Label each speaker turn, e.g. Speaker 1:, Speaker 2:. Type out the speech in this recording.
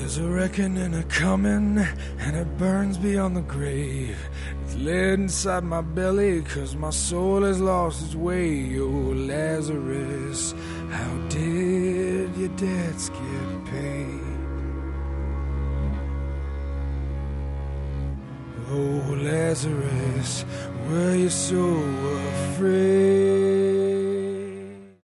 Speaker 1: There's a reckoning a-coming, and it burns beyond the grave. It's lead inside my belly, 'cause my soul has lost its way. Oh, Lazarus, how did your debts get paid? Oh, Lazarus, were you so afraid?